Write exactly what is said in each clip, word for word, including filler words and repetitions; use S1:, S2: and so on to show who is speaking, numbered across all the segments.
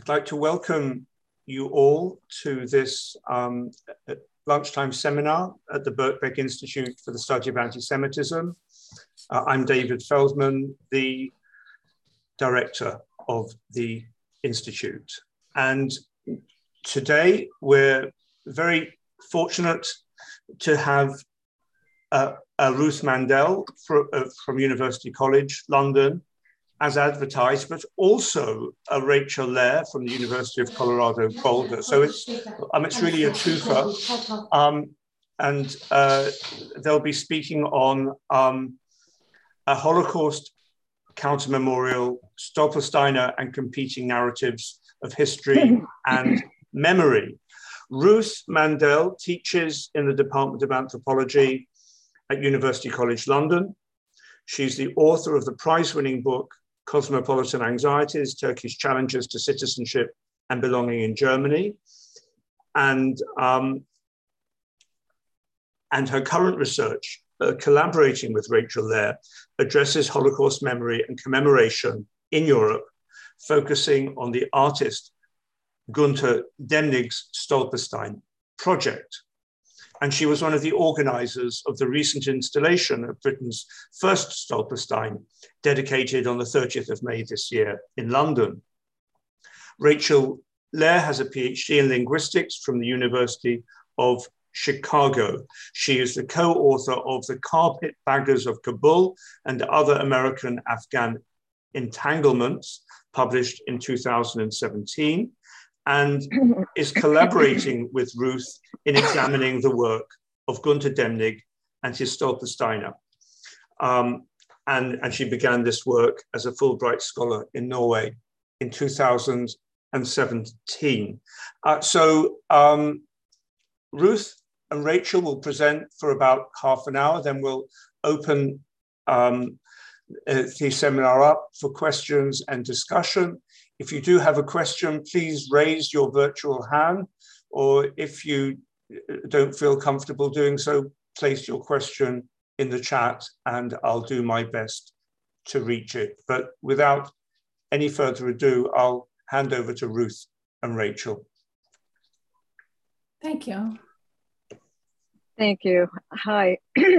S1: I'd like to welcome you all to this um, lunchtime seminar at the Birkbeck Institute for the Study of Anti-Semitism. Uh, I'm David Feldman, the director of the Institute. And today we're very fortunate to have uh, uh, Ruth Mandel for, uh, from University College London, as advertised, but also uh, Rachel Lehr from the University of Colorado Boulder. So it's, um, it's really a twofer. Um, and uh, they'll be speaking on um, a Holocaust counter-memorial, Stolpersteiner and competing narratives of history and memory. Ruth Mandel teaches in the Department of Anthropology at University College London. She's the author of the prize-winning book, Cosmopolitan Anxieties, Turkey's Challenges to Citizenship and Belonging in Germany. And, um, and her current research, uh, collaborating with Rachel Lehr, addresses Holocaust memory and commemoration in Europe, focusing on the artist Gunter Demnig's Stolperstein project. And she was one of the organizers of the recent installation of Britain's first Stolperstein, dedicated on the thirtieth of May this year in London. Rachel Lehr has a PhD in linguistics from the University of Chicago. She is the co-author of The Carpetbaggers of Kabul and Other American-Afghan Entanglements, published in two thousand seventeen. And is collaborating with Ruth in examining the work of Gunter Demnig and his Stolpersteiner. Um, and, and she began this work as a Fulbright scholar in Norway in two thousand seventeen. Uh, so um, Ruth and Rachel will present for about half an hour, then we'll open um, the seminar up for questions and discussion. If you do have a question, please raise your virtual hand, or if you don't feel comfortable doing so, place your question in the chat and I'll do my best to reach it. But without any further ado, I'll hand over to Ruth and Rachel.
S2: Thank you.
S3: Thank you. Hi.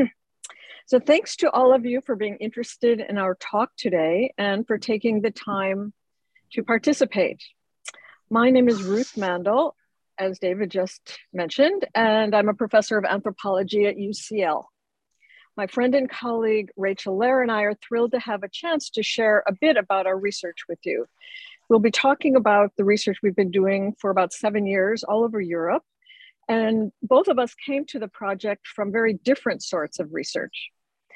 S3: So thanks to all of you for being interested in our talk today and for taking the time to participate. My name is Ruth Mandel, as David just mentioned, and I'm a professor of anthropology at U C L. My friend and colleague Rachel Lehr and I are thrilled to have a chance to share a bit about our research with you. We'll be talking about the research we've been doing for about seven years all over Europe, and both of us came to the project from very different sorts of research.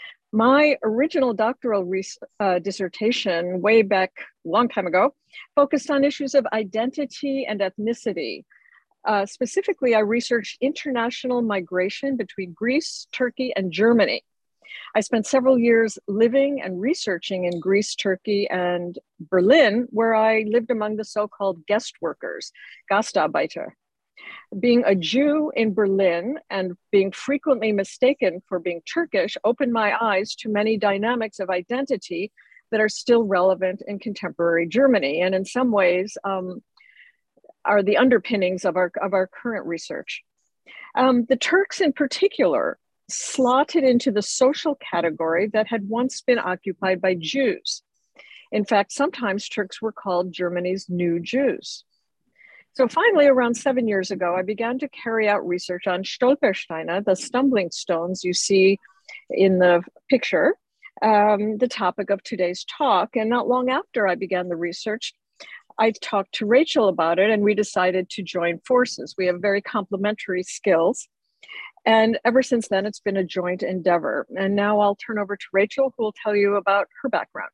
S3: My original doctoral uh, dissertation way back a long time ago focused on issues of identity and ethnicity. Uh, specifically, I researched international migration between Greece, Turkey, and Germany. I spent several years living and researching in Greece, Turkey, and Berlin, where I lived among the so-called guest workers, Gastarbeiter. Being a Jew in Berlin and being frequently mistaken for being Turkish opened my eyes to many dynamics of identity that are still relevant in contemporary Germany, and in some ways um, are the underpinnings of our, of our current research. Um, the Turks in particular slotted into the social category that had once been occupied by Jews. In fact, sometimes Turks were called Germany's new Jews. So finally, around seven years ago, I began to carry out research on Stolpersteine, the stumbling stones you see in the picture, um, the topic of today's talk. And not long after I began the research, I talked to Rachel about it and we decided to join forces. We have very complementary skills. And ever since then, it's been a joint endeavor. And now I'll turn over to Rachel, who will tell you about her background.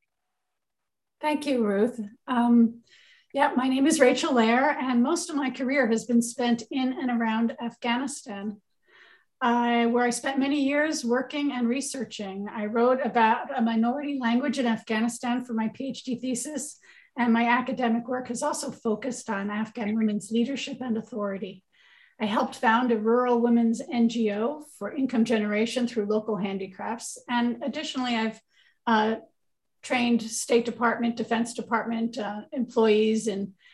S2: Thank you, Ruth. Um, Yeah, my name is Rachel Lehr, and most of my career has been spent in and around Afghanistan, I, where I spent many years working and researching. I wrote about a minority language in Afghanistan for my PhD thesis, and my academic work has also focused on Afghan women's leadership and authority. I helped found a rural women's N G O for income generation through local handicrafts, and additionally, I've uh, trained State Department, Defense Department uh, employees in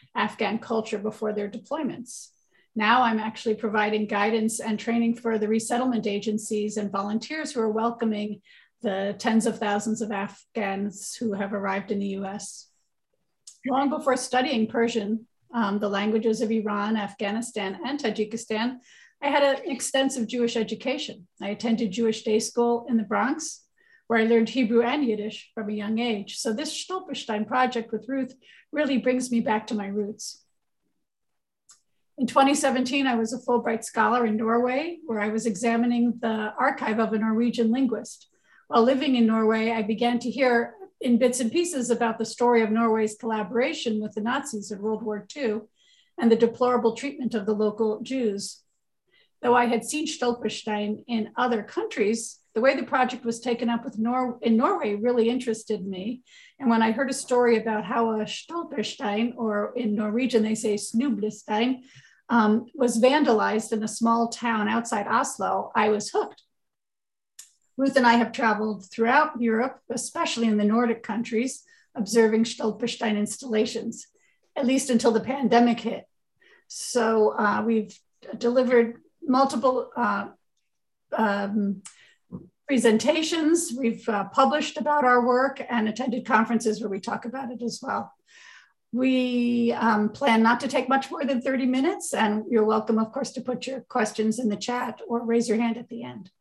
S2: Afghan culture before their deployments. Now I'm actually providing guidance and training for the resettlement agencies and volunteers who are welcoming the tens of thousands of Afghans who have arrived in the U S. Long before studying Persian, um, the languages of Iran, Afghanistan, and Tajikistan, I had an extensive Jewish education. I attended Jewish day school in the Bronx, where I learned Hebrew and Yiddish from a young age. So this Stolperstein project with Ruth really brings me back to my roots. In twenty seventeen, I was a Fulbright Scholar in Norway, where I was examining the archive of a Norwegian linguist. While living in Norway, I began to hear in bits and pieces about the story of Norway's collaboration with the Nazis in World War Two and the deplorable treatment of the local Jews. Though I had seen Stolperstein in other countries, the way the project was taken up with Nor in Norway really interested me. And when I heard a story about how a Stolperstein, or in Norwegian they say Snublestein, um, was vandalized in a small town outside Oslo, I was hooked. Ruth and I have traveled throughout Europe, especially in the Nordic countries, observing Stolperstein installations, at least until the pandemic hit. So uh, we've delivered multiple uh, um, presentations. We've uh, published about our work and attended conferences where we talk about it as well. We um, plan not to take much more than thirty minutes, and you're welcome, of course, to put your questions in the chat or raise your hand at the end.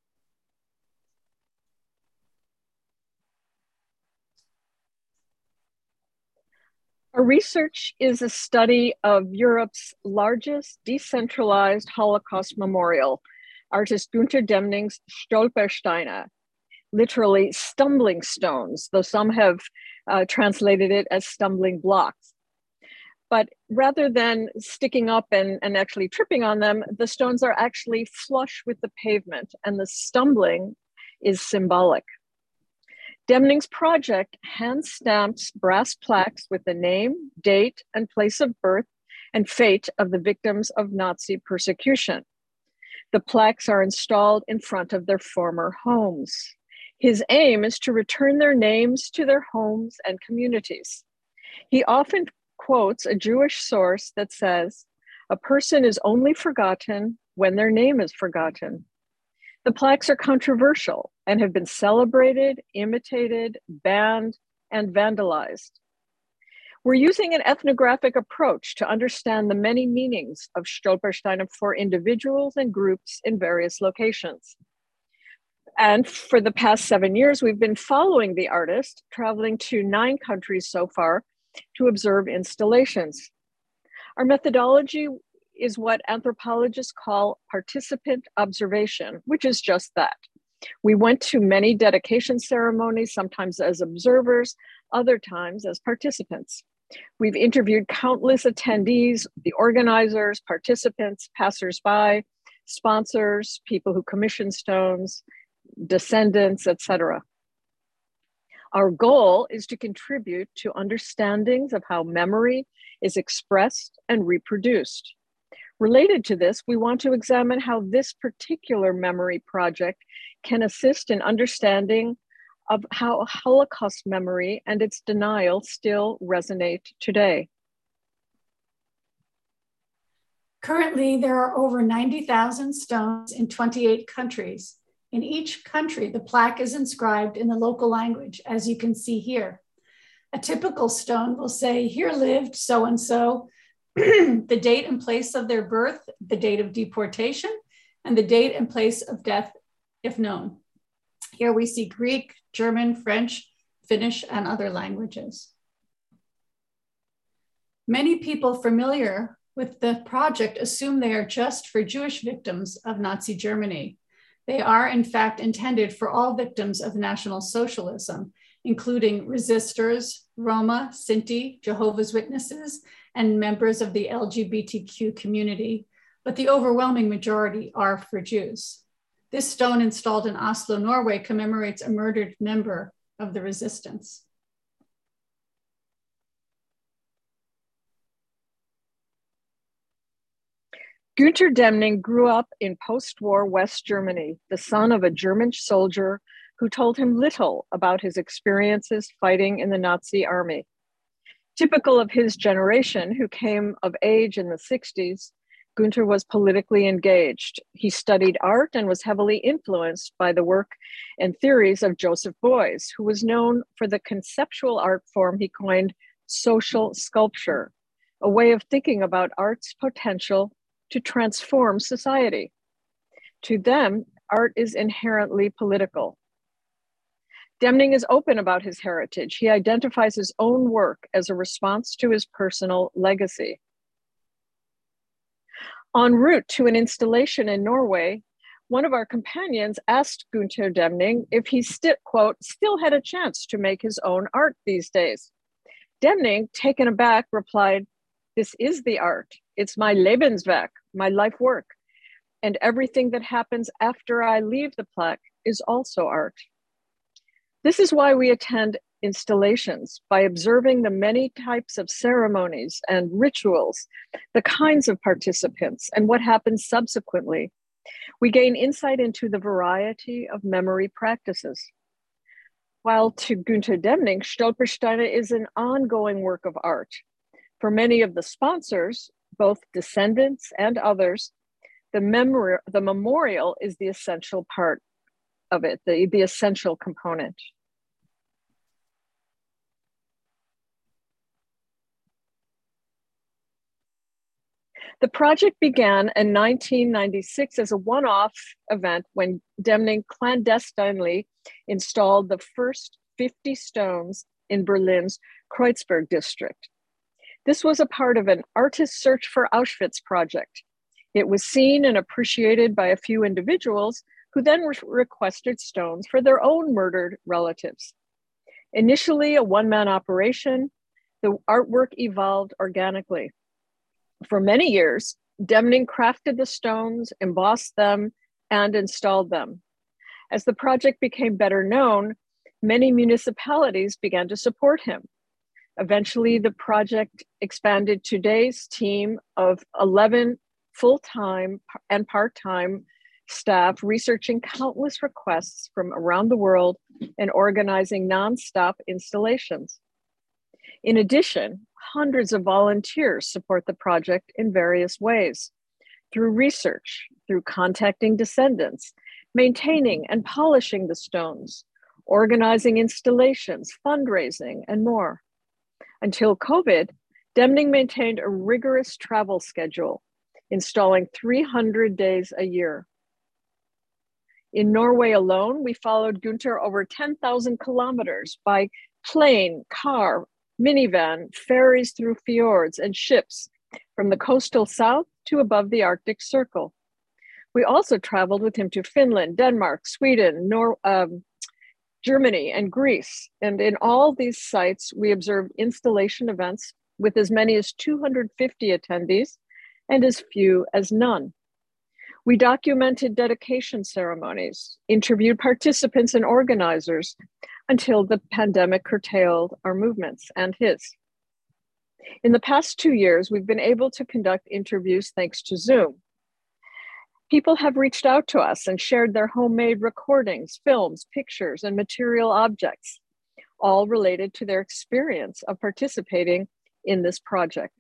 S3: Our research is a study of Europe's largest decentralized Holocaust memorial, artist Günter Demning's Stolpersteine, literally stumbling stones, though some have uh, translated it as stumbling blocks. But rather than sticking up and, and actually tripping on them, the stones are actually flush with the pavement, and the stumbling is symbolic. Demning's project hand stamps brass plaques with the name, date, and place of birth and fate of the victims of Nazi persecution. The plaques are installed in front of their former homes. His aim is to return their names to their homes and communities. He often quotes a Jewish source that says, "A person is only forgotten when their name is forgotten." The plaques are controversial and have been celebrated, imitated, banned, and vandalized. We're using an ethnographic approach to understand the many meanings of Stolpersteine for individuals and groups in various locations. And for the past seven years, we've been following the artist, traveling to nine countries so far to observe installations. Our methodology is what anthropologists call participant observation, which is just that. We went to many dedication ceremonies, sometimes as observers, other times as participants. We've interviewed countless attendees, the organizers, participants, passersby, sponsors, people who commission stones, descendants, et cetera. Our goal is to contribute to understandings of how memory is expressed and reproduced. Related to this, we want to examine how this particular memory project can assist in understanding of how Holocaust memory and its denial still resonate today.
S2: Currently, there are over ninety thousand stones in twenty-eight countries. In each country, the plaque is inscribed in the local language, as you can see here. A typical stone will say, "Here lived so-and-so," the date and place of their birth, the date of deportation, and the date and place of death, if known. Here we see Greek, German, French, Finnish, and other languages. Many people familiar with the project assume they are just for Jewish victims of Nazi Germany. They are, in fact, intended for all victims of National Socialism, including resistors, Roma, Sinti, Jehovah's Witnesses, and members of the L G B T Q community, but the overwhelming majority are for Jews. This stone installed in Oslo, Norway, commemorates a murdered member of the resistance.
S3: Günter Demning grew up in post-war West Germany, the son of a German soldier who told him little about his experiences fighting in the Nazi army. Typical of his generation, who came of age in the sixties, Günther was politically engaged. He studied art and was heavily influenced by the work and theories of Joseph Beuys, who was known for the conceptual art form he coined social sculpture, a way of thinking about art's potential to transform society. To them, art is inherently political. Demning is open about his heritage. He identifies his own work as a response to his personal legacy. En route to an installation in Norway, one of our companions asked Günther Demning if he still, quote, still had a chance to make his own art these days. Demning, taken aback, replied, "This is the art. It's my Lebenswerk, my life work. And everything that happens after I leave the plaque is also art." This is why we attend installations, by observing the many types of ceremonies and rituals, the kinds of participants, and what happens subsequently. We gain insight into the variety of memory practices. While to Günther Demning, Stolpersteine is an ongoing work of art. For many of the sponsors, both descendants and others, the, memori the memorial is the essential part of it, the, the essential component. The project began in nineteen ninety-six as a one-off event when Demning clandestinely installed the first fifty stones in Berlin's Kreuzberg district. This was a part of an Artist Search for Auschwitz project. It was seen and appreciated by a few individuals who then re requested stones for their own murdered relatives. Initially a one-man operation, the artwork evolved organically. For many years, Demning crafted the stones, embossed them, and installed them. As the project became better known, many municipalities began to support him. Eventually, the project expanded to today's team of eleven full-time and part-time staff researching countless requests from around the world and organizing non-stop installations. In addition, hundreds of volunteers support the project in various ways, through research, through contacting descendants, maintaining and polishing the stones, organizing installations, fundraising, and more. Until COVID, Demning maintained a rigorous travel schedule, installing three hundred days a year. In Norway alone, we followed Günther over ten thousand kilometers by plane, car, minivan, ferries through fjords, and ships from the coastal south to above the Arctic Circle. We also traveled with him to Finland, Denmark, Sweden, Nor um, Germany, and Greece. And in all these sites, we observed installation events with as many as two hundred fifty attendees and as few as none. We documented dedication ceremonies, interviewed participants and organizers, until the pandemic curtailed our movements and his. In the past two years, we've been able to conduct interviews thanks to Zoom. People have reached out to us and shared their homemade recordings, films, pictures, and material objects, all related to their experience of participating in this project.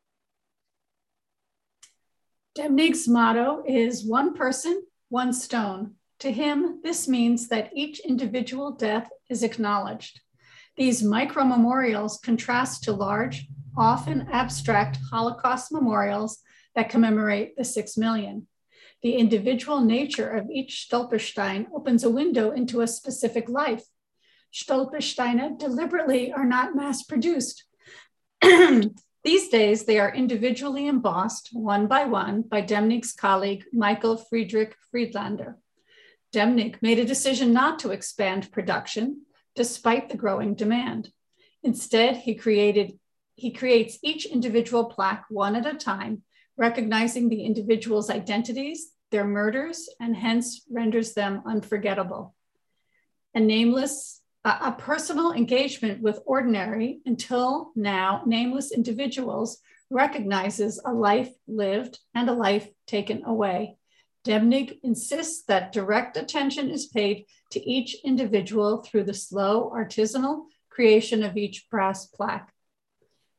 S2: Demning's motto is "one person, one stone." To him, this means that each individual death is acknowledged. These micro-memorials contrast to large, often abstract Holocaust memorials that commemorate the six million. The individual nature of each Stolperstein opens a window into a specific life. Stolpersteine deliberately are not mass-produced. These days, they are individually embossed, one by one, by Demning's colleague, Michael Friedrich Friedlander. Demning made a decision not to expand production, despite the growing demand. Instead, he, created, he creates each individual plaque one at a time, recognizing the individual's identities, their murders, and hence renders them unforgettable. A nameless, a, a personal engagement with ordinary, until now nameless individuals recognizes a life lived and a life taken away. Demning insists that direct attention is paid to each individual through the slow artisanal creation of each brass plaque.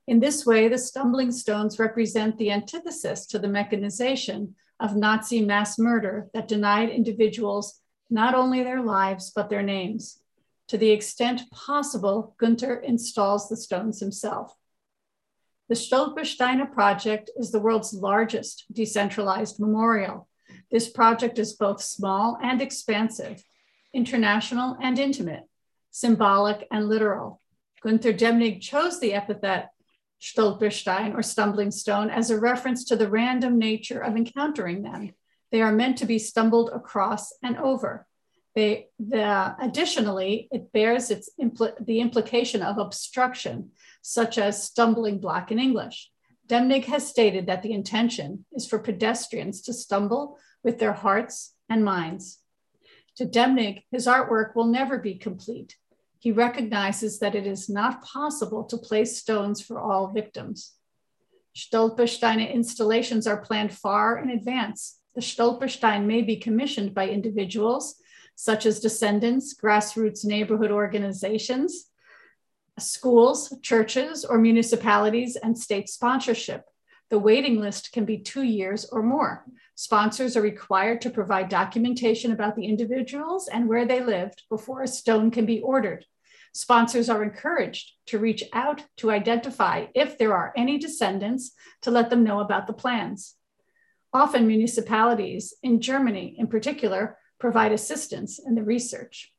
S2: In this way, the stumbling stones represent the antithesis to the mechanization of Nazi mass murder that denied individuals not only their lives, but their names. To the extent possible, Günther installs the stones himself. The Stolpersteine project is the world's largest decentralized memorial. This project is both small and expansive, international and intimate, symbolic and literal. Günther Demnig chose the epithet Stolperstein, or stumbling stone, as a reference to the random nature of encountering them. They are meant to be stumbled across and over. They, the, additionally, it bears its impl the implication of obstruction, such as stumbling block in English. Demnig has stated that the intention is for pedestrians to stumble with their hearts and minds. To Demnig, his artwork will never be complete. He recognizes that it is not possible to place stones for all victims. Stolpersteine installations are planned far in advance. The Stolperstein may be commissioned by individuals, such as descendants, grassroots neighborhood organizations, schools, churches, or municipalities, and state sponsorship. The waiting list can be two years or more. Sponsors are required to provide documentation about the individuals and where they lived before a stone can be ordered. Sponsors are encouraged to reach out to identify if there are any descendants to let them know about the plans. Often municipalities, in Germany in particular, provide assistance in the research.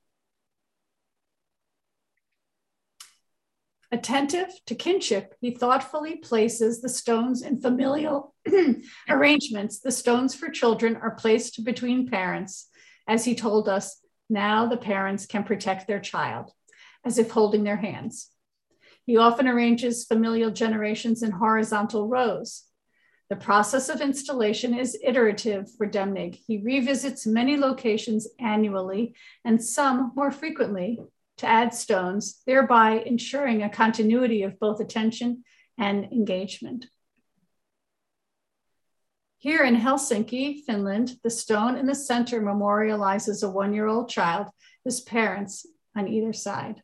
S2: Attentive to kinship, he thoughtfully places the stones in familial arrangements. The stones for children are placed between parents. As he told us, now the parents can protect their child, as if holding their hands. He often arranges familial generations in horizontal rows. The process of installation is iterative for Demnig. He revisits many locations annually and some more frequently to add stones, thereby ensuring a continuity of both attention and engagement. Here in Helsinki, Finland, the stone in the center memorializes a one-year-old child, his parents on either side.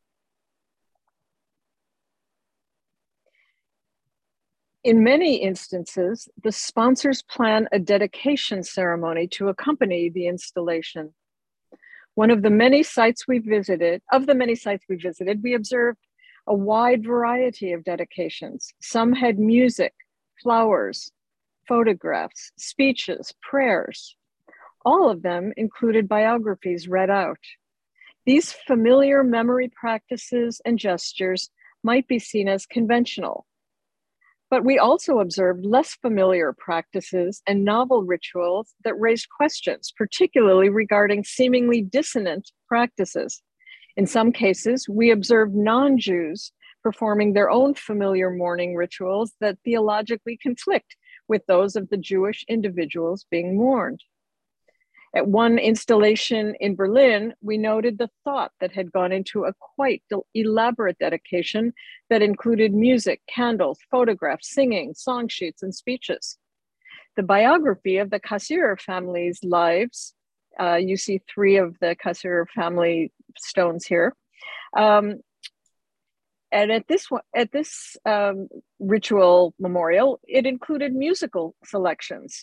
S3: In many instances, the sponsors plan a dedication ceremony to accompany the installation. One of the many sites we visited, of the many sites we visited, we observed a wide variety of dedications. Some had music, flowers, photographs, speeches, prayers. All of them included biographies read out. These familiar memory practices and gestures might be seen as conventional, but we also observed less familiar practices and novel rituals that raised questions, particularly regarding seemingly dissonant practices. In some cases, we observed non-Jews performing their own familiar mourning rituals that theologically conflict with those of the Jewish individuals being mourned. At one installation in Berlin, we noted the thought that had gone into a quite elaborate dedication that included music, candles, photographs, singing, song sheets, and speeches. The biography of the Cassirer family's lives, uh, you see three of the Cassirer family stones here. Um, and at this, one, at this um, ritual memorial, it included musical selections.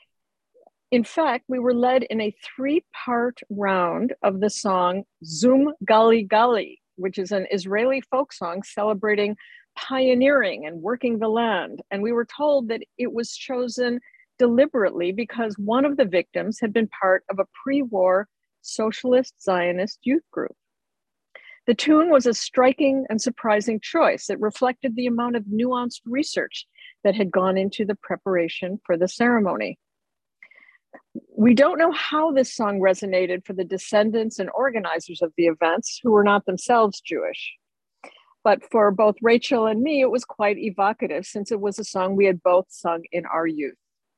S3: In fact, we were led in a three-part round of the song Zum Gali Gali, which is an Israeli folk song celebrating pioneering and working the land. And we were told that it was chosen deliberately because one of the victims had been part of a pre-war socialist Zionist youth group. The tune was a striking and surprising choice. It reflected the amount of nuanced research that had gone into the preparation for the ceremony. We don't know how this song resonated for the descendants and organizers of the events who were not themselves Jewish. But for both Rachel and me, it was quite evocative since it was a song we had both sung in our youth.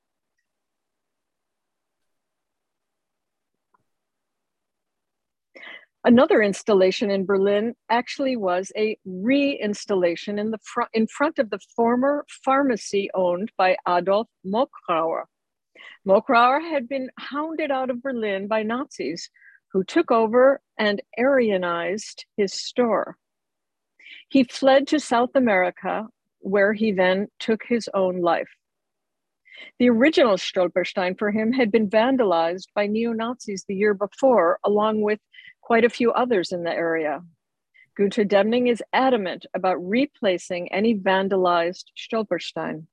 S3: Another installation in Berlin actually was a re-installation in the front in front of the former pharmacy owned by Adolf Mokrauer. Mokrauer had been hounded out of Berlin by Nazis who took over and Aryanized his store. He fled to South America, where he then took his own life. The original Stolperstein for him had been vandalized by neo-Nazis the year before, along with quite a few others in the area. Günter Demning is adamant about replacing any vandalized Stolperstein.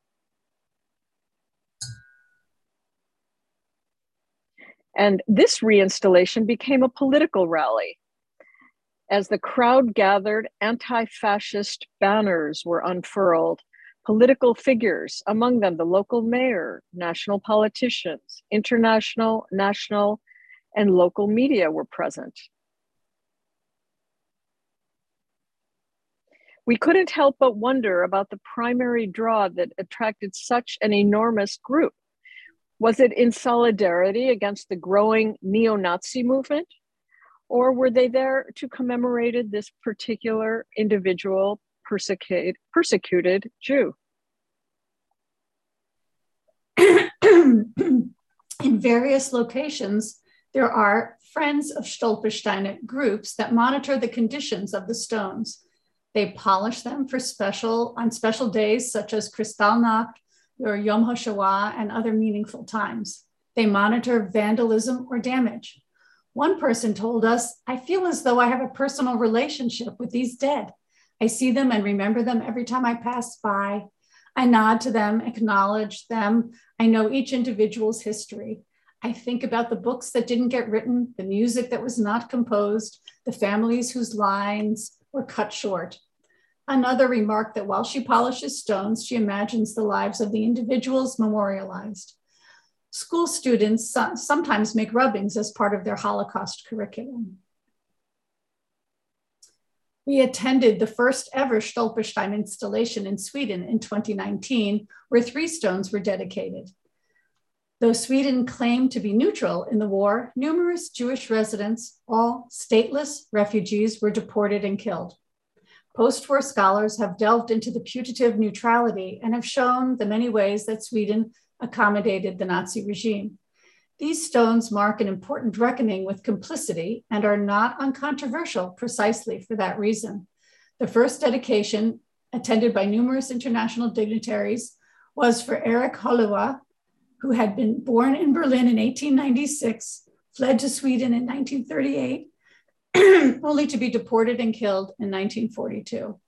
S3: And this reinstallation became a political rally. As the crowd gathered, anti-fascist banners were unfurled. Political figures, among them the local mayor, national politicians, international, national, and local media were present. We couldn't help but wonder about the primary draw that attracted such an enormous group. Was it in solidarity against the growing neo-Nazi movement? Or were they there to commemorate this particular individual persecuted, persecuted Jew?
S2: In various locations, there are Friends of Stolperstein groups that monitor the conditions of the stones. They polish them for special, on special days such as Kristallnacht or Yom HaShoah and other meaningful times. They monitor vandalism or damage. One person told us, "I feel as though I have a personal relationship with these dead. I see them and remember them every time I pass by. I nod to them, acknowledge them. I know each individual's history. I think about the books that didn't get written, the music that was not composed, the families whose lines were cut short." Another remarked that while she polishes stones, she imagines the lives of the individuals memorialized. School students so- sometimes make rubbings as part of their Holocaust curriculum. We attended the first ever Stolperstein installation in Sweden in twenty nineteen, where three stones were dedicated. Though Sweden claimed to be neutral in the war, numerous Jewish residents, all stateless refugees, were deported and killed. Post-war scholars have delved into the putative neutrality and have shown the many ways that Sweden accommodated the Nazi regime. These stones mark an important reckoning with complicity and are not uncontroversial precisely for that reason. The first dedication, attended by numerous international dignitaries, was for Erich Holewa, who had been born in Berlin in eighteen ninety-six, fled to Sweden in nineteen thirty-eight, only to be deported and killed in nineteen forty-two.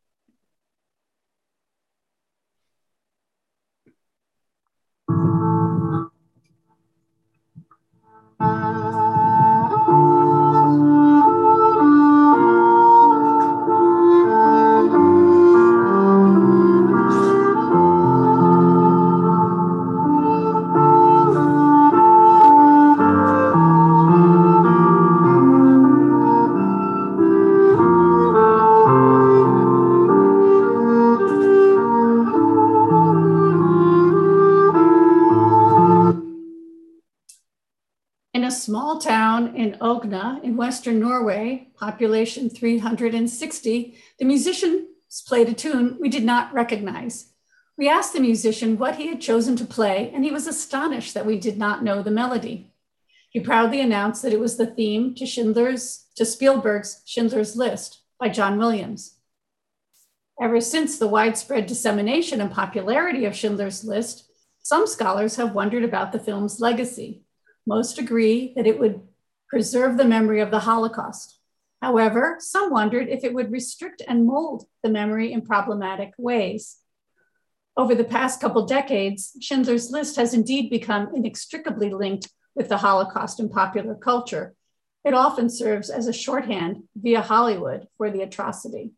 S2: In a small town in Ogna in Western Norway, population three hundred sixty, the musicians played a tune we did not recognize. We asked the musician what he had chosen to play, and he was astonished that we did not know the melody. He proudly announced that it was the theme to Schindler's, to Spielberg's Schindler's List by John Williams. Ever since the widespread dissemination and popularity of Schindler's List, some scholars have wondered about the film's legacy. Most agree that it would preserve the memory of the Holocaust. However, some wondered if it would restrict and mold the memory in problematic ways. Over the past couple decades, Schindler's List has indeed become inextricably linked with the Holocaust in popular culture. It often serves as a shorthand via Hollywood for the atrocity.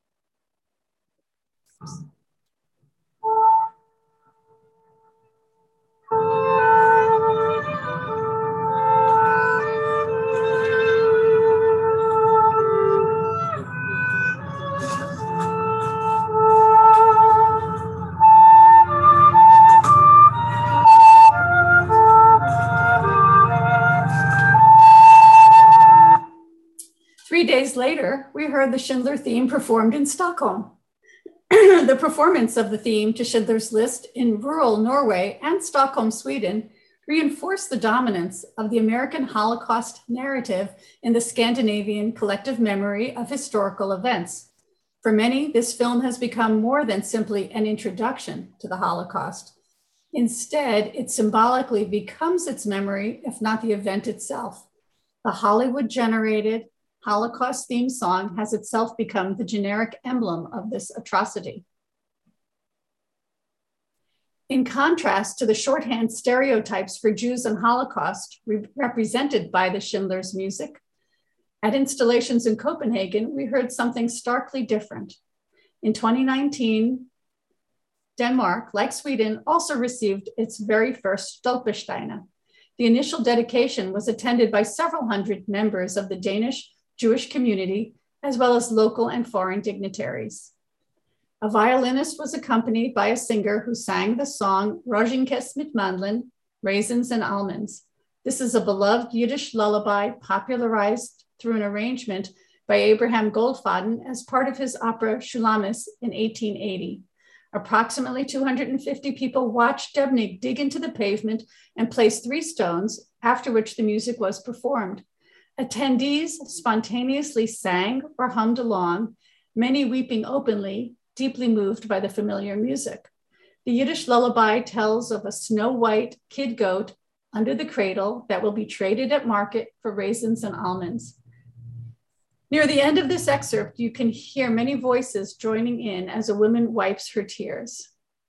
S2: Three days later, we heard the Schindler theme performed in Stockholm. The performance of the theme to Schindler's List in rural Norway and Stockholm, Sweden, reinforced the dominance of the American Holocaust narrative in the Scandinavian collective memory of historical events. For many, this film has become more than simply an introduction to the Holocaust. Instead, it symbolically becomes its memory, if not the event itself. The Hollywood-generated Holocaust theme song has itself become the generic emblem of this atrocity. In contrast to the shorthand stereotypes for Jews and Holocaust re represented by the Schindler's music, at installations in Copenhagen, we heard something starkly different. In twenty nineteen, Denmark, like Sweden, also received its very first Stolpersteine. The initial dedication was attended by several hundred members of the Danish Jewish community, as well as local and foreign dignitaries. A violinist was accompanied by a singer who sang the song Rognkæs mit mandlen, Raisins and Almonds. This is a beloved Yiddish lullaby popularized through an arrangement by Abraham Goldfaden as part of his opera Shulamith in eighteen eighty. Approximately two hundred fifty people watched Debney dig into the pavement and place three stones, after which the music was performed. Attendees spontaneously sang or hummed along, many weeping openly, deeply moved by the familiar music. The Yiddish lullaby tells of a snow-white kid goat under the cradle that will be traded at market for raisins and almonds. Near the end of this excerpt, you can hear many voices joining in as a woman wipes her tears.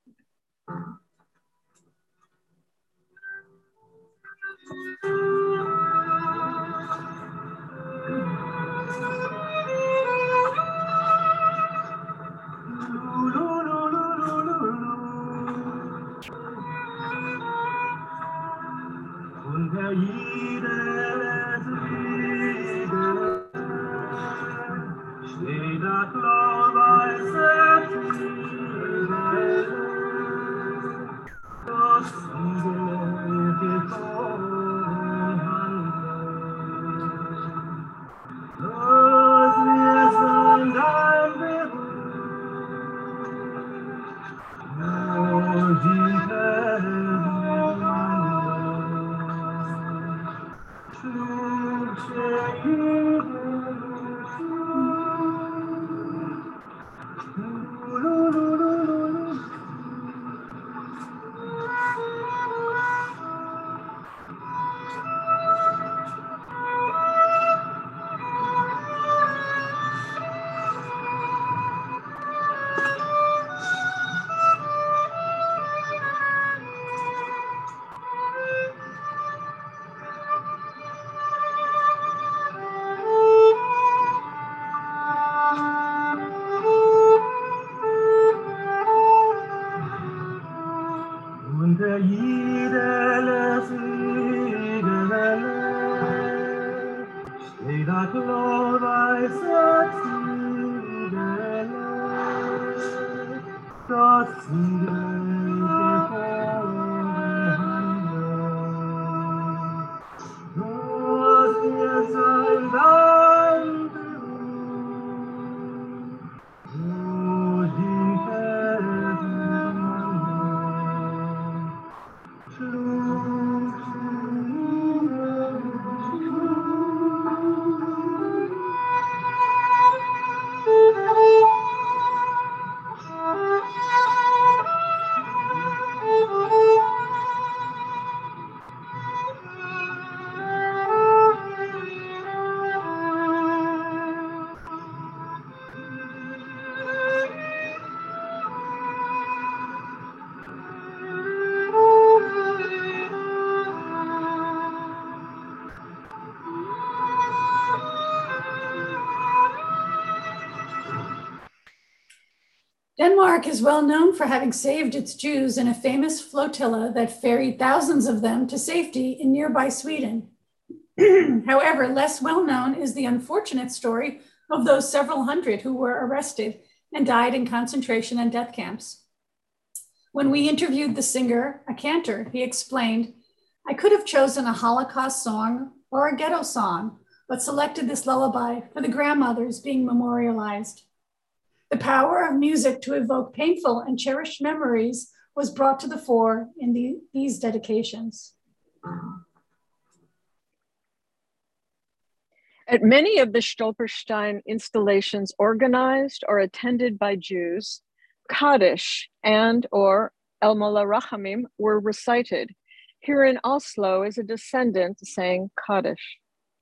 S2: Denmark is well known for having saved its Jews in a famous flotilla that ferried thousands of them to safety in nearby Sweden. However, less well known is the unfortunate story of those several hundred who were arrested and died in concentration and death camps. When we interviewed the singer, a cantor, he explained, "I could have chosen a Holocaust song or a ghetto song, but selected this lullaby for the grandmothers being memorialized. The power of music to evoke painful and cherished memories was brought to the fore in the, these dedications."
S3: At many of the Stolperstein installations organized or attended by Jews, Kaddish and or El Mola Rachamim were recited. Here in Oslo is a descendant saying Kaddish.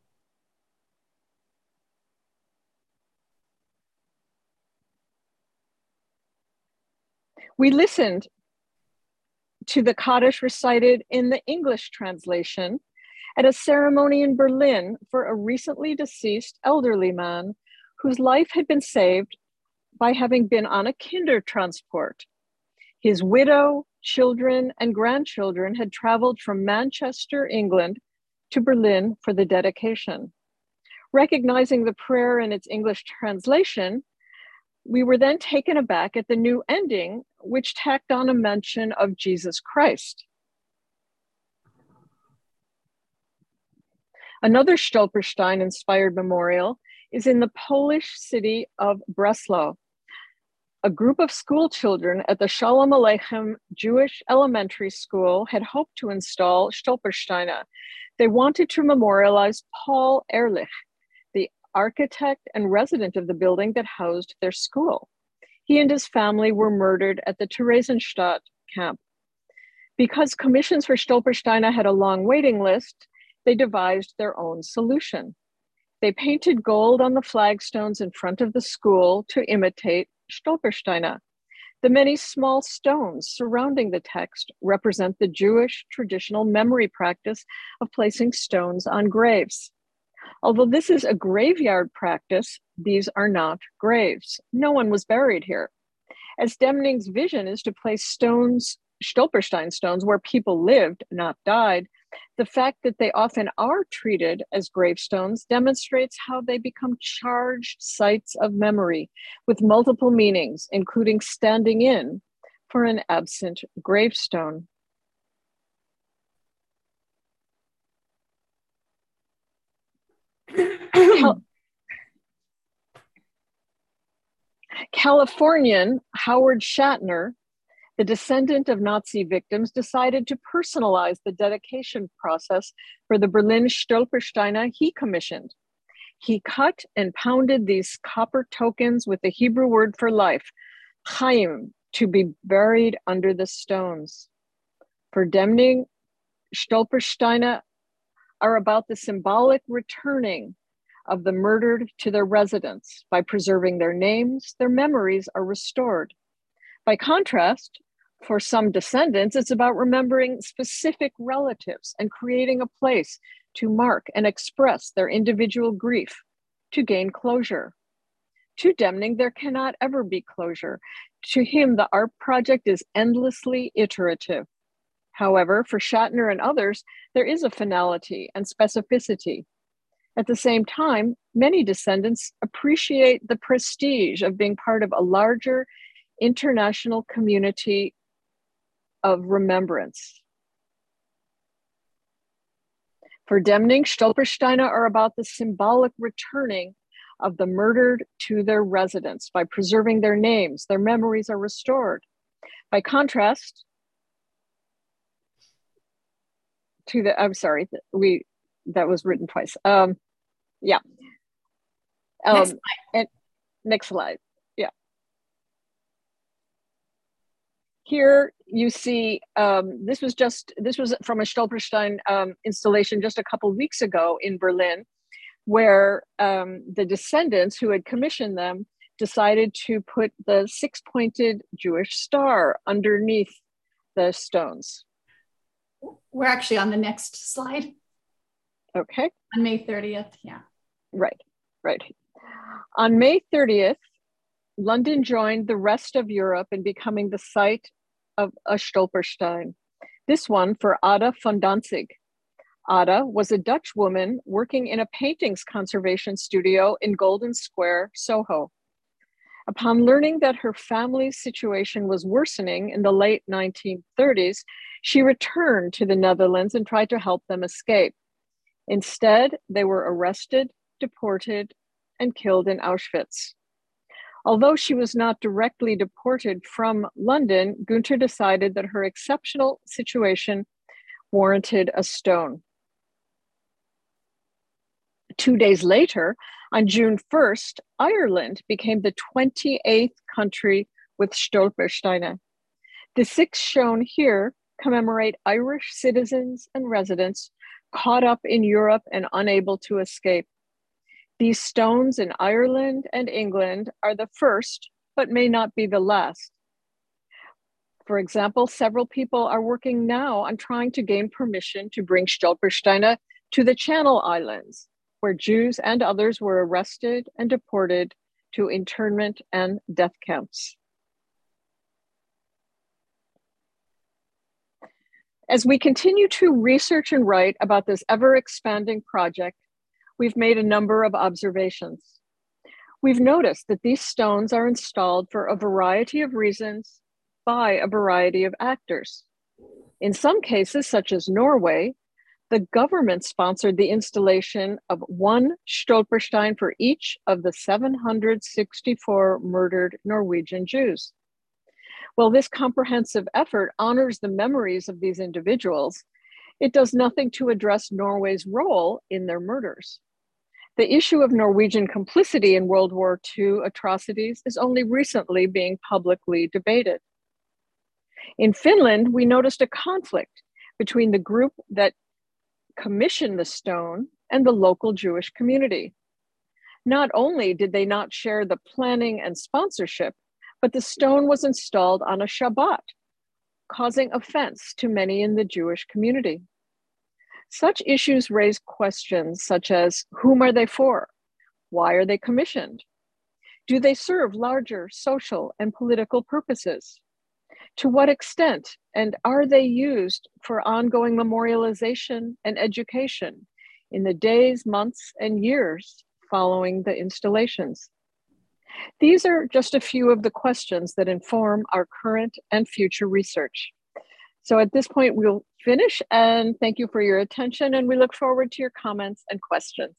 S3: We listened to the Kaddish recited in the English translation at a ceremony in Berlin for a recently deceased elderly man whose life had been saved by having been on a kinder transport. His widow, children, and grandchildren had traveled from Manchester, England, to Berlin for the dedication. Recognizing the prayer in its English translation, we were then taken aback at the new ending, which tacked on a mention of Jesus Christ. Another Stolperstein-inspired memorial is in the Polish city of Breslau. A group of school children at the Shalom Aleichem Jewish Elementary School had hoped to install Stolpersteine. They wanted to memorialize Paul Ehrlich, the architect and resident of the building that housed their school. He and his family were murdered at the Theresienstadt camp. Because commissions for Stolpersteine had a long waiting list, they devised their own solution. They painted gold on the flagstones in front of the school to imitate Stolpersteine. The many small stones surrounding the text represent the Jewish traditional memory practice of placing stones on graves. Although this is a graveyard practice, these are not graves. No one was buried here. As Demning's vision is to place stones, Stolperstein stones, where people lived, not died, the fact that they often are treated as gravestones demonstrates how they become charged sites of memory with multiple meanings, including standing in for an absent gravestone. Cal- Californian Howard Shatner, the descendant of Nazi victims, decided to personalize the dedication process for the Berlin Stolpersteine he commissioned. He cut and pounded these copper tokens with the Hebrew word for life, chaim, to be buried under the stones. For Demning, Stolpersteine are about the symbolic returning of the murdered to their residence. By preserving their names, their memories are restored. By contrast, for some descendants, it's about remembering specific relatives and creating a place to mark and express their individual grief to gain closure. To Demning, there cannot ever be closure. To him, the art project is endlessly iterative. However, for Shatner and others, there is a finality and specificity. At the same time, many descendants appreciate the prestige of being part of a larger international community of remembrance. For Demning, Stolpersteine are about the symbolic returning of the murdered to their residence. By preserving their names, their memories are restored. By contrast, to the, I'm sorry, we, that was written twice. Um, yeah. Um, next slide. And next slide. Yeah. Here you see, um, this was just, this was from a Stolperstein um, installation just a couple weeks ago in Berlin, where um, the descendants who had commissioned them decided to put the six-pointed Jewish star underneath the stones.
S2: We're actually on the next slide.
S3: Okay.
S2: On May thirtieth, yeah.
S3: Right, right. On May thirtieth, London joined the rest of Europe in becoming the site of a Stolperstein, this one for Ada von Danzig. Ada was a Dutch woman working in a paintings conservation studio in Golden Square, Soho. Upon learning that her family's situation was worsening in the late nineteen thirties, she returned to the Netherlands and tried to help them escape. Instead, they were arrested, deported, and killed in Auschwitz. Although she was not directly deported from London, Günther decided that her exceptional situation warranted a stone. Two days later, on June first, Ireland became the twenty-eighth country with Stolpersteine. The six shown here commemorate Irish citizens and residents caught up in Europe and unable to escape. These stones in Ireland and England are the first, but may not be the last. For example, several people are working now on trying to gain permission to bring Stolpersteine to the Channel Islands, where Jews and others were arrested and deported to internment and death camps. As we continue to research and write about this ever-expanding project, we've made a number of observations. We've noticed that these stones are installed for a variety of reasons by a variety of actors. In some cases, such as Norway, the government sponsored the installation of one Stolperstein for each of the seven hundred sixty-four murdered Norwegian Jews. While this comprehensive effort honors the memories of these individuals, it does nothing to address Norway's role in their murders. The issue of Norwegian complicity in World War Two atrocities is only recently being publicly debated. In Finland, we noticed a conflict between the group that commissioned the stone and the local Jewish community. Not only did they not share the planning and sponsorship, but the stone was installed on a Shabbat, causing offense to many in the Jewish community. Such issues raise questions such as, whom are they for? Why are they commissioned? Do they serve larger social and political purposes? To what extent, and are they used for ongoing memorialization and education in the days, months, and years following the installations? These are just a few of the questions that inform our current and future research. So at this point, we'll finish, and thank you for your attention, and we look forward to your comments and questions.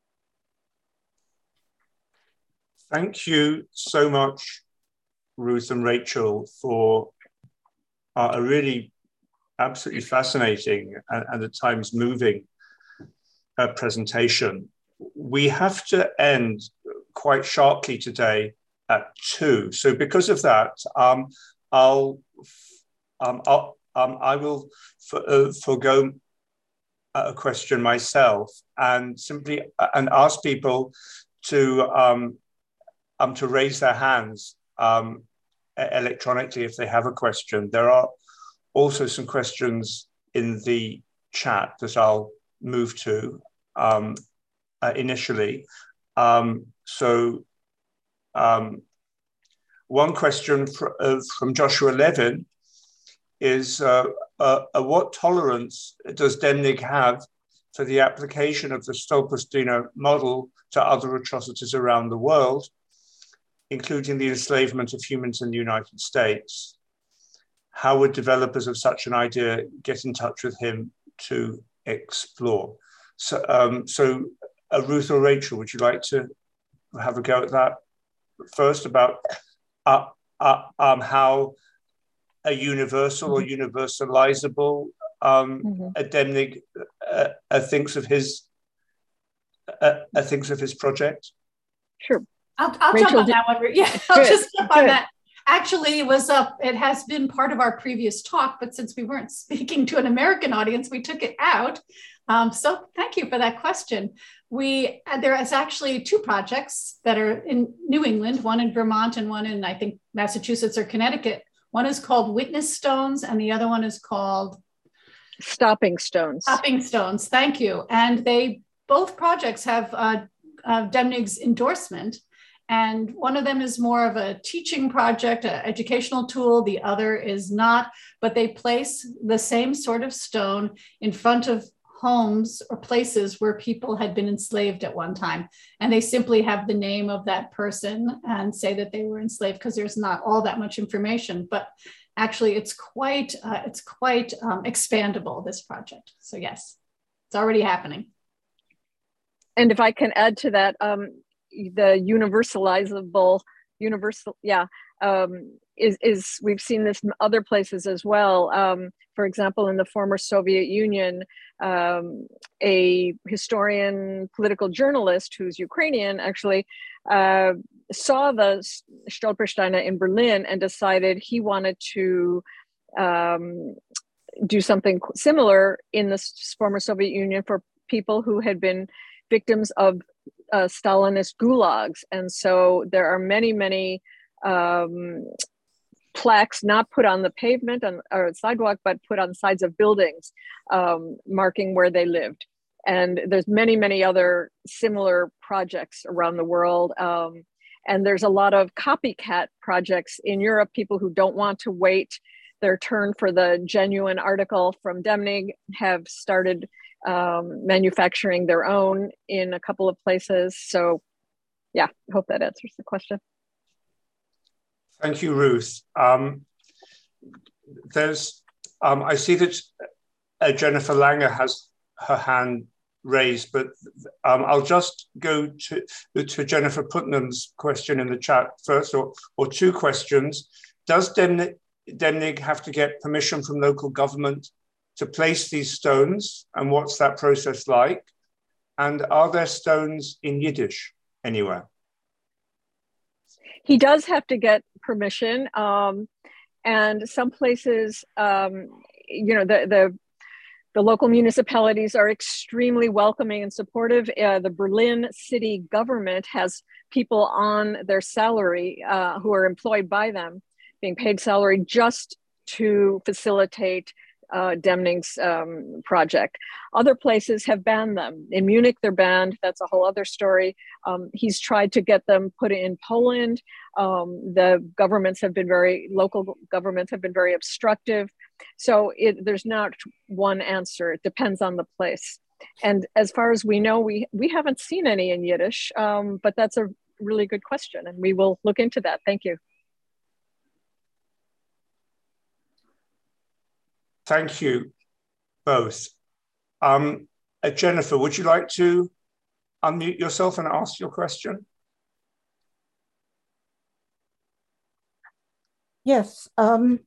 S1: Thank you so much, Ruth and Rachel, for uh, a really absolutely fascinating and, and at times moving uh, presentation. We have to end quite sharply today at two. So because of that, um, I'll, um, I'll um, I will for, uh, forego a question myself and simply uh, and ask people to um, um, to raise their hands um, electronically if they have a question. There are also some questions in the chat that I'll move to um, uh, initially. Um, so um, one question fr uh, from Joshua Levin is, uh, uh, uh, what tolerance does Demnig have for the application of the Stolpersteine model to other atrocities around the world, including the enslavement of humans in the United States? How would developers of such an idea get in touch with him to explore? So, um, so uh, Ruth or Rachel, would you like to have a go at that first about uh, uh, um, how a universal or universalizable um,
S3: Mm-hmm.
S1: a Demnig uh, uh, thinks of his uh, uh, thinks of his project?
S3: Sure.
S2: I'll, I'll
S3: Rachel,
S2: jump on
S3: did,
S2: that one. Yeah, I'll
S3: good,
S2: just jump
S3: good.
S2: on that. Actually, it was up. It has been part of our previous talk, but since we weren't speaking to an American audience, we took it out. Um, so thank you for that question. We uh, there is actually two projects that are in New England, one in Vermont and one in, I think, Massachusetts or Connecticut. One is called Witness Stones, and the other one is called
S3: Stopping Stones.
S2: Stopping Stones. Thank you. And they both projects have uh, uh, Demnig's endorsement. And one of them is more of a teaching project, an educational tool. The other is not, but they place the same sort of stone in front of homes or places where people had been enslaved at one time. And they simply have the name of that person and say that they were enslaved, because there's not all that much information, but actually it's quite, uh, it's quite um, expandable, this project. So yes, it's already happening.
S3: And if I can add to that, um, the universalizable, universal, yeah, um, is, is we've seen this in other places as well. Um, for example, in the former Soviet Union, um, a historian, political journalist who's Ukrainian actually uh, saw the Stolpersteine in Berlin and decided he wanted to um, do something similar in the former Soviet Union for people who had been victims of uh, Stalinist gulags. And so there are many, many um, plaques not put on the pavement on, or sidewalk, but put on sides of buildings, um, marking where they lived. And there's many, many other similar projects around the world. Um, and there's a lot of copycat projects in Europe, people who don't want to wait their turn for the genuine article from Demnig have started um, manufacturing their own in a couple of places. So yeah, I hope that answers the question.
S1: Thank you, Ruth. Um, there's, um, I see that uh, Jennifer Langer has her hand raised, but um, I'll just go to, to Jennifer Putnam's question in the chat first, or, or two questions. Does Demnig, Demnig have to get permission from local government to place these stones? And what's that process like? And are there stones in Yiddish anywhere?
S3: He does have to get permission. Um, and some places, um, you know, the, the, the local municipalities are extremely welcoming and supportive. Uh, the Berlin city government has people on their salary uh, who are employed by them, being paid salary just to facilitate uh, Demnig's um, project. Other places have banned them. In Munich, they're banned. That's a whole other story. Um, he's tried to get them put in Poland. Um, the governments have been very, local governments have been very obstructive. So it, there's not one answer. It depends on the place. And as far as we know, we, we haven't seen any in Yiddish, um, but that's a really good question. And we will look into that. Thank you.
S1: Thank you both. Um, uh, Jennifer, would you like to unmute yourself and ask your question?
S4: Yes. Um,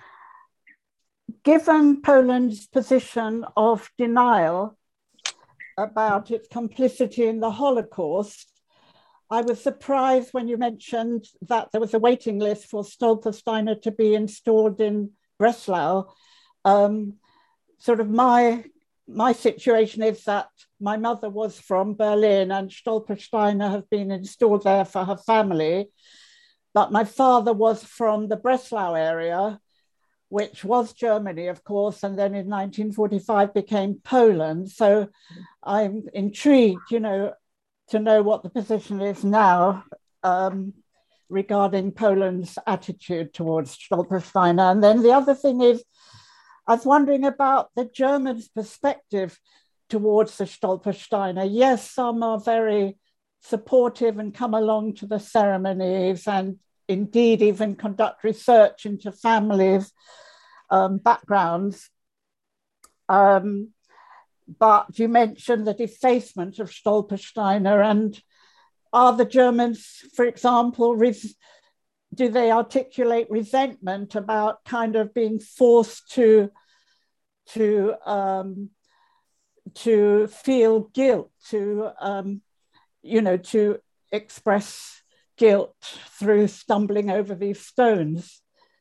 S4: given Poland's position of denial about its complicity in the Holocaust, I was surprised when you mentioned that there was a waiting list for Stolpersteine to be installed in Breslau. Um, sort of my, my situation is that my mother was from Berlin and Stolpersteine have been installed there for her family. But my father was from the Breslau area, which was Germany, of course, and then in nineteen forty-five became Poland. So I'm intrigued, you know, to know what the position is now um, regarding Poland's attitude towards Stolpersteine. And then the other thing is, I was wondering about the Germans' perspective towards the Stolpersteine. Yes, some are very supportive and come along to the ceremonies and indeed even conduct research into families' um, backgrounds. Um, but you mentioned the defacement of Stolpersteine, and are the Germans, for example, do they articulate resentment about kind of being forced to, to, um, to feel guilt, to, um, you know, to express guilt through stumbling over these stones?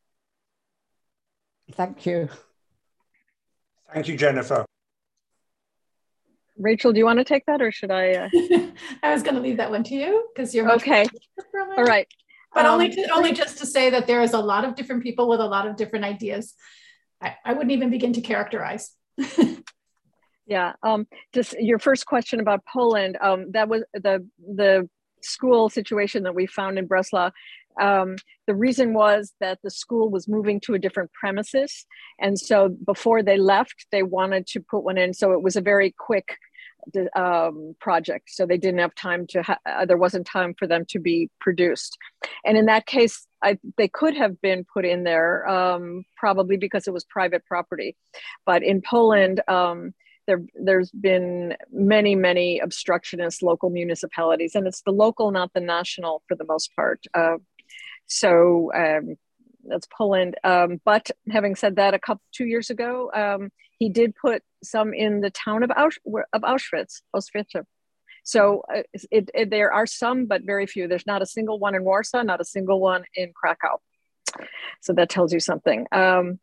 S4: Thank you.
S1: Thank you, Jennifer.
S3: Rachel, do you want to take that or should I? Uh...
S2: I was going to leave that one to you because you're
S3: okay. All right.
S2: But
S3: um,
S2: only, to, only just to say that there is a lot of different people with a lot of different ideas. I, I wouldn't even begin to characterize.
S3: Yeah, um, just your first question about Poland, um, that was the, the school situation that we found in Breslau. Um, the reason was that the school was moving to a different premises. And so before they left, they wanted to put one in. So it was a very quick um, project. So they didn't have time to, ha uh, there wasn't time for them to be produced. And in that case, I, they could have been put in there, um, probably because it was private property. But in Poland, um, There, there's been many, many obstructionist local municipalities, and it's the local, not the national, for the most part. Uh, so, um, that's Poland. Um, but having said that, a couple two years ago, um, he did put some in the town of, Aus of Auschwitz, Auschwitz. So uh, it, it, there are some, but very few. There's not a single one in Warsaw, not a single one in Krakow. So that tells you something. Um,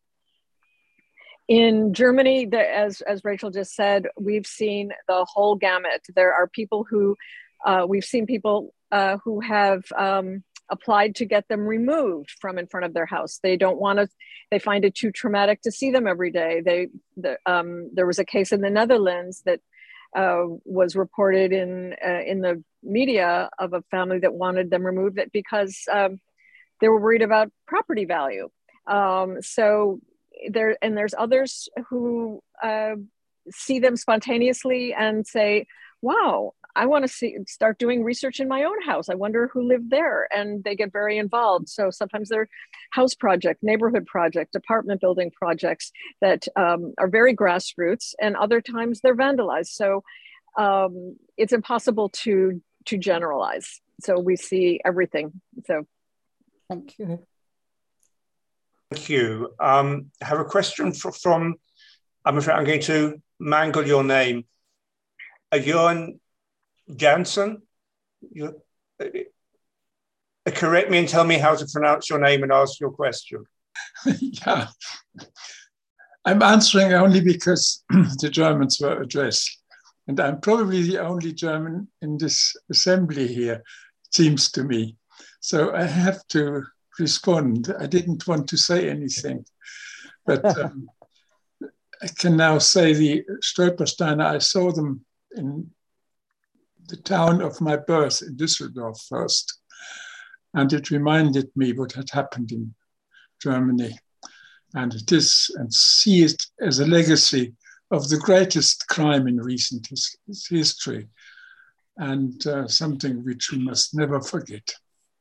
S3: in Germany, the, as, as Rachel just said, we've seen the whole gamut. There are people who, uh, we've seen people uh, who have um, applied to get them removed from in front of their house. They don't want to, they find it too traumatic to see them every day. They, the, um, there was a case in the Netherlands that uh, was reported in, uh, in the media of a family that wanted them removed that because um, they were worried about property value. Um, so there, and there's others who uh, see them spontaneously and say, wow, I want to see start doing research in my own house. I wonder who lived there, and they get very involved. So sometimes they're house project, neighborhood project, apartment building projects that um, are very grassroots, and other times they're vandalized. So um, it's impossible to to generalize. So we see everything. So
S4: thank you.
S1: Thank you. Um, I have a question for, from, I'm afraid I'm going to mangle your name. Uh, Johan Jansen? You, uh, correct me and tell me how to pronounce your name and ask your question.
S5: Yeah. I'm answering only because the Germans were addressed. And I'm probably the only German in this assembly here, it seems to me. So I have to respond. I didn't want to say anything, but um, I can now say the Stolpersteiner, I saw them in the town of my birth in Düsseldorf first. And it reminded me what had happened in Germany. And it is, and see it as a legacy of the greatest crime in recent his, history, and uh, something which we must never forget.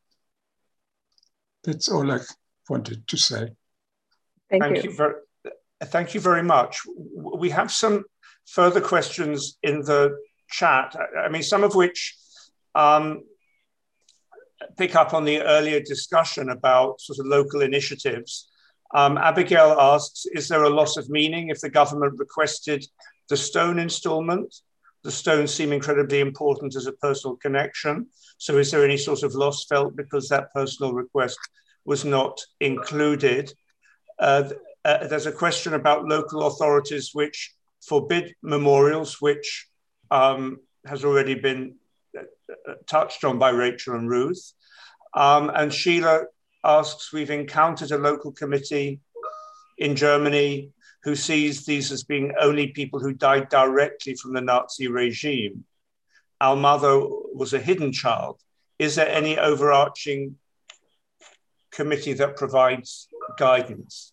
S5: That's all I wanted to say.
S3: thank,
S1: Thank
S3: you.
S1: you very, thank you very much. We have some further questions in the chat. I mean, some of which um, pick up on the earlier discussion about sort of local initiatives. Um, Abigail asks, is there a loss of meaning if the government requested the stone installment? The stones seem incredibly important as a personal connection. So is there any sort of loss felt because that personal request was not included? Uh, uh, there's a question about local authorities which forbid memorials, which um, has already been uh, touched on by Rachel and Ruth. Um, and Sheila asks, we've encountered a local committee in Germany who sees these as being only people who died directly from the Nazi regime. Our mother was a hidden child. Is there any overarching committee that provides guidance?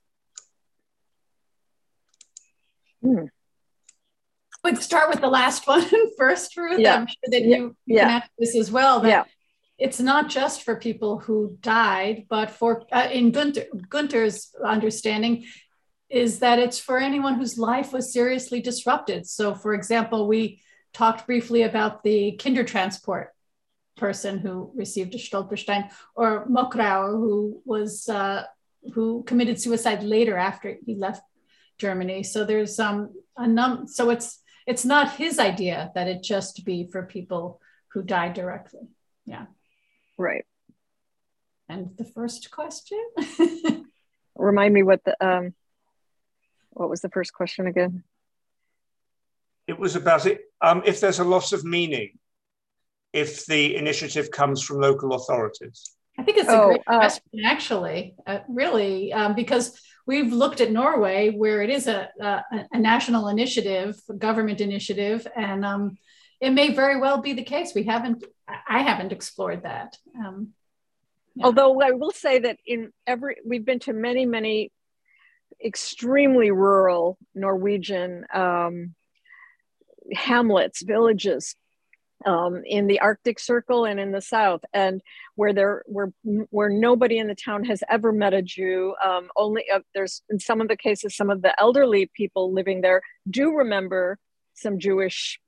S2: Hmm. We'd start with the last one first, Ruth.
S3: Yeah.
S2: I'm sure that
S3: yeah.
S2: you
S3: yeah.
S2: can answer this as well. That
S3: yeah.
S2: It's not just for people who died, but for, uh, in Gunther, Gunther's understanding, is that it's for anyone whose life was seriously disrupted. So for example, we talked briefly about the Kindertransport person who received a Stolperstein, or Mokrauer, who was, uh, who committed suicide later after he left Germany. So there's um, a num, so it's, it's not his idea that it just be for people who died directly. Yeah.
S3: Right.
S2: And the first question?
S3: Remind me what the, um, what was the first question again?
S1: It was about it. Um, if there's a loss of meaning, if the initiative comes from local authorities.
S2: I think it's a
S3: oh,
S2: great
S3: uh,
S2: question, actually, uh, really, um, because we've looked at Norway, where it is a, a, a national initiative, a government initiative, and um, it may very well be the case. We haven't, I haven't explored that. Um, yeah.
S3: Although I will say that in every, we've been to many, many extremely rural Norwegian um, hamlets, villages, um, in the Arctic Circle and in the South, and where there where where nobody in the town has ever met a Jew. Um, only uh, there's in some of the cases, some of the elderly people living there do remember some Jewish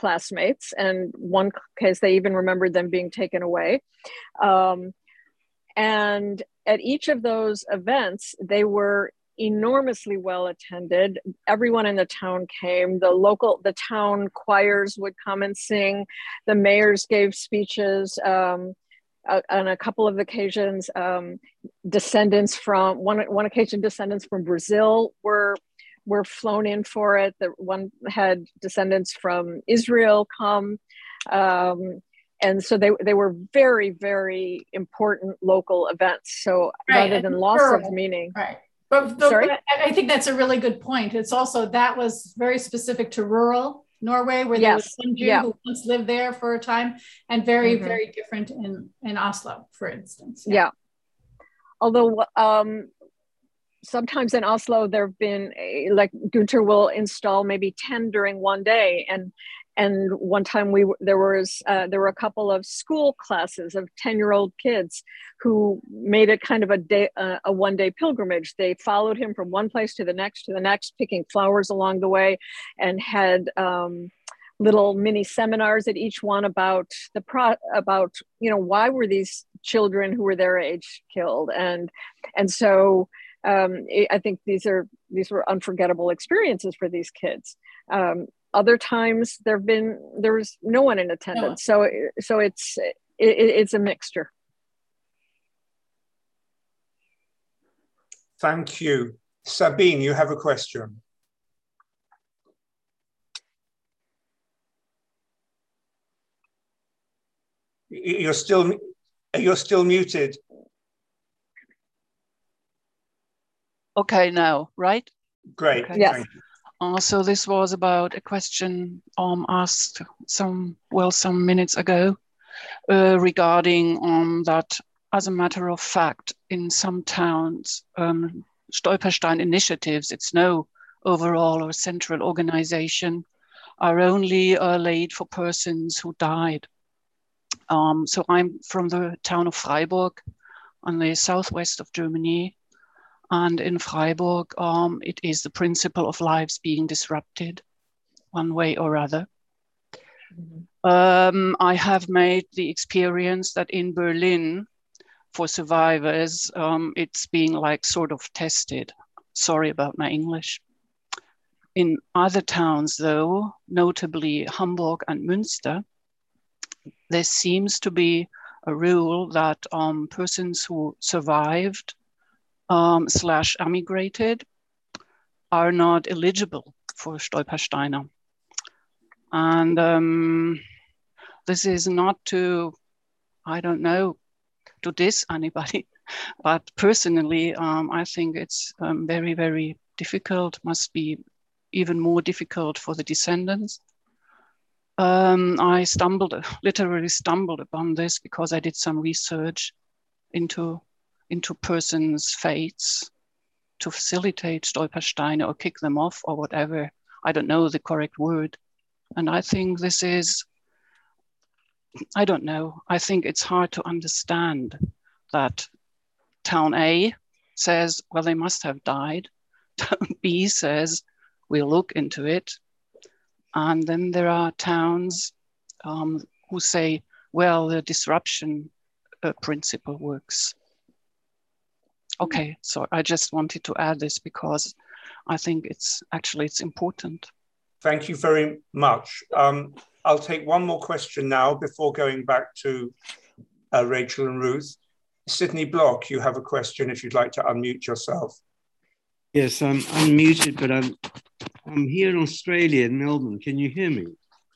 S3: classmates, and one case they even remembered them being taken away. Um, And at each of those events, they were enormously well attended. Everyone in the town came. The local, the town choirs would come and sing. The mayors gave speeches. Um, uh, on a couple of occasions, um, descendants from one one occasion, descendants from Brazil were were flown in for it. The one had descendants from Israel come. Um, And so they, they were very, very important local events. So
S2: right.
S3: rather than loss
S2: rural.
S3: of meaning.
S2: Right. But, but
S3: Sorry?
S2: I think that's a really good point. It's also, that was very specific to rural Norway, where there
S3: Yes.
S2: was one Jew
S3: yeah.
S2: who once lived there for a time, and very,
S3: mm-hmm.
S2: very different in, in Oslo, for instance.
S3: Yeah. yeah. Although um, sometimes in Oslo, there have been, a, like Gunther will install maybe ten during one day. And And one time we there was uh, there were a couple of school classes of ten-year-old kids who made it kind of a day uh, a one-day pilgrimage. They followed him from one place to the next to the next, picking flowers along the way, and had um, little mini seminars at each one about the pro about you know why were these children who were their age killed, and and so um, I think these are these were unforgettable experiences for these kids. Um, Other times there've been there was no one in attendance, no. so so it's it, it's a mixture.
S1: Thank you, Sabine. You have a question. You're still you're still muted.
S6: Okay, now, right?
S1: Great.
S6: Okay.
S3: Yes.
S1: Thank you.
S6: Uh, so this was about a question um, asked some, well, some minutes ago uh, regarding um, that, as a matter of fact, in some towns, um, Stolperstein initiatives, it's no overall or central organization, are only uh, laid for persons who died. Um, so I'm from the town of Freiburg on the southwest of Germany. And in Freiburg, um, it is the principle of lives being disrupted one way or other. Mm-hmm. um, I have made the experience that in Berlin, for survivors, um, it's being like sort of tested. Sorry about my English. In other towns though, notably Hamburg and Münster, there seems to be a rule that um, persons who survived Um, slash emigrated are not eligible for Stolpersteiner. And um, this is not to, I don't know, to diss anybody, but personally, um, I think it's um, very, very difficult, must be even more difficult for the descendants. Um, I stumbled, literally stumbled upon this because I did some research into into persons' fates to facilitate Stolpersteine or kick them off or whatever. I don't know the correct word. And I think this is, I don't know. I think it's hard to understand that town A says, well, they must have died. Town B says, we'll look into it. And then there are towns um, who say, well, the disruption uh, principle works. Okay, so I just wanted to add this because I think it's actually it's important.
S1: Thank you very much. Um, I'll take one more question now before going back to uh, Rachel and Ruth. Sydney Block, you have a question if you'd like to unmute yourself.
S7: Yes, I'm unmuted, but I'm, I'm here in Australia, in Melbourne. Can you hear me?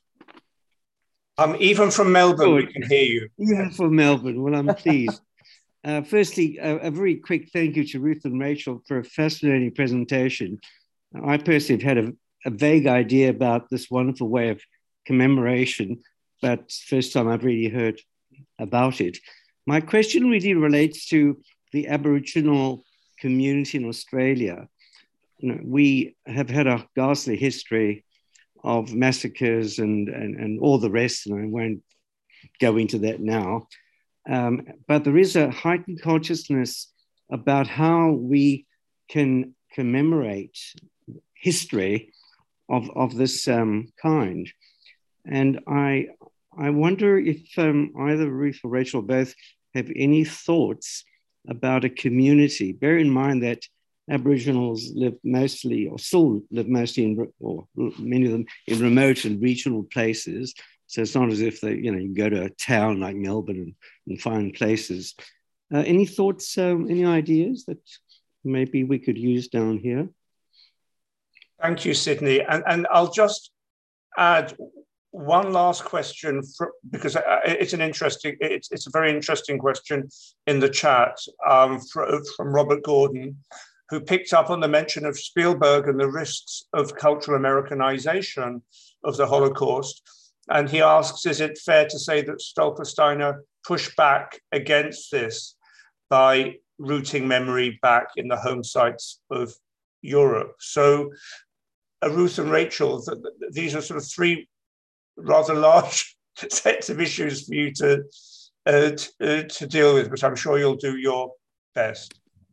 S1: Um, even from Melbourne,
S7: Good.
S1: we can hear you.
S7: Even from Melbourne, well, I'm pleased. Uh, firstly, a, a very quick thank you to Ruth and Rachel for a fascinating presentation. I personally have had a, a vague idea about this wonderful way of commemoration, but first time I've really heard about it. My question really relates to the Aboriginal community in Australia. You know, we have had a ghastly history of massacres and, and, and all the rest, and I won't go into that now. Um, but there is a heightened consciousness about how we can commemorate history of, of this um, kind. And I, I wonder if um, either Ruth or Rachel both have any thoughts about a community. Bear in mind that Aboriginals live mostly, or still live mostly in, or many of them in remote and regional places. So it's not as if they, you know, you go to a town like Melbourne and, and find places. Uh, any thoughts, um, any ideas that maybe we could use down here?
S1: Thank you, Sydney. And, and I'll just add one last question for, because it's an interesting, it's, it's a very interesting question in the chat um, for, from Robert Gordon, who picked up on the mention of Spielberg and the risks of cultural Americanization of the Holocaust. And he asks, is it fair to say that Stolpersteiner pushed back against this by rooting memory back in the home sites of Europe? So uh, Ruth and Rachel, th th these are sort of three rather large sets of issues for you to, uh, to, uh, to deal with, but I'm sure you'll do your best.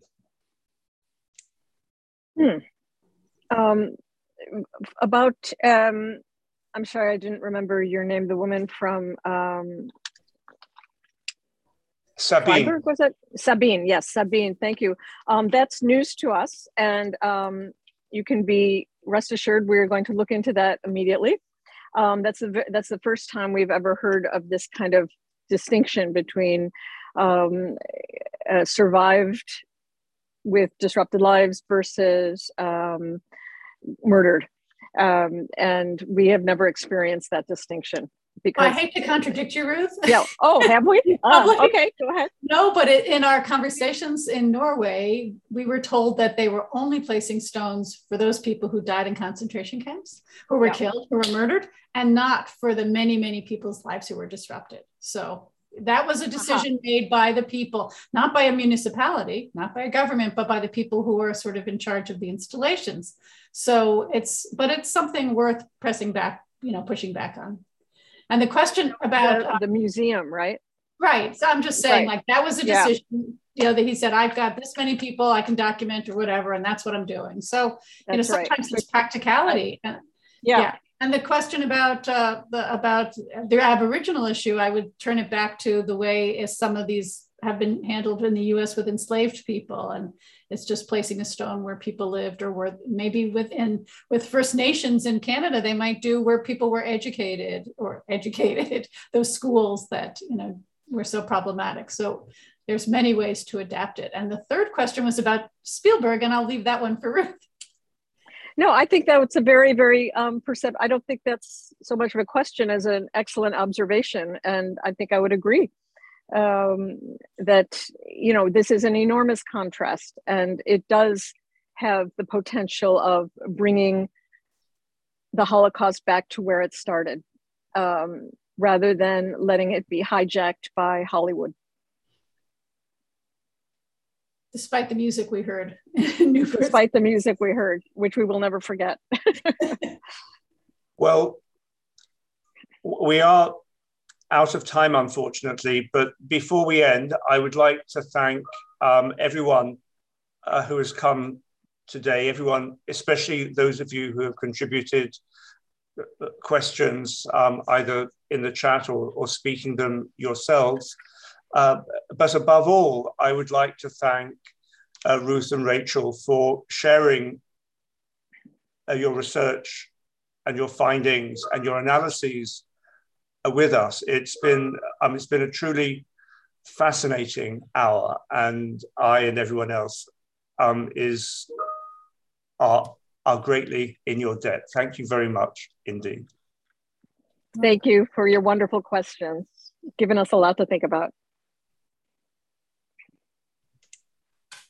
S3: Hmm. Um, about, um, I'm sorry, I didn't remember your name, the woman from um,
S1: Sabine.
S3: Freiburg, was it? Sabine, yes, Sabine, thank you. Um, that's news to us, and um, you can be rest assured we're going to look into that immediately. Um, that's, the, that's the first time we've ever heard of this kind of distinction between um, uh, survived with disrupted lives versus um, murdered. Um, and we have never experienced that distinction. Because
S2: I hate to contradict you, Ruth.
S3: Yeah. Oh, have we? Oh, okay, go ahead.
S2: No, but it, in our conversations in Norway, we were told that they were only placing stones for those people who died in concentration camps, who were yeah. killed, who were murdered, and not for the many, many people's lives who were disrupted. So that was a decision uh-huh. made by the people, not by a municipality, not by a government, but by the people who were sort of in charge of the installations. So it's, but it's something worth pressing back, you know, pushing back on. And the question about
S3: the, the museum, right?
S2: Right. So I'm just saying, right. like, that was a decision, yeah. you know, that he said, I've got this many people I can document or whatever, and that's what I'm doing. So, that's you know, sometimes right. there's practicality. And,
S3: yeah.
S2: yeah. And the question about uh, the about the Aboriginal issue, I would turn it back to the way some of these have been handled in the U S with enslaved people. And it's just placing a stone where people lived, or where maybe within with First Nations in Canada, they might do where people were educated or educated, those schools that, you know, were so problematic. So there's many ways to adapt it. And the third question was about Spielberg, and I'll leave that one for Ruth.
S3: No, I think that it's a very, very um, percept. I don't think that's so much of a question as an excellent observation. And I think I would agree um, that, you know, this is an enormous contrast, and it does have the potential of bringing the Holocaust back to where it started, um, rather than letting it be hijacked by Hollywood.
S2: Despite the music we heard.
S3: Despite the music we heard, which we will never forget.
S1: Well, we are out of time, unfortunately, but before we end, I would like to thank um, everyone uh, who has come today, everyone, especially those of you who have contributed questions, um, either in the chat or, or speaking them yourselves. Uh, but above all, I would like to thank uh, Ruth and Rachel for sharing uh, your research and your findings and your analyses uh, with us. It's been, um, it's been a truly fascinating hour, and I and everyone else um, is are, are greatly in your debt. Thank you very much indeed.
S3: Thank you for your wonderful questions, giving us a lot to think about.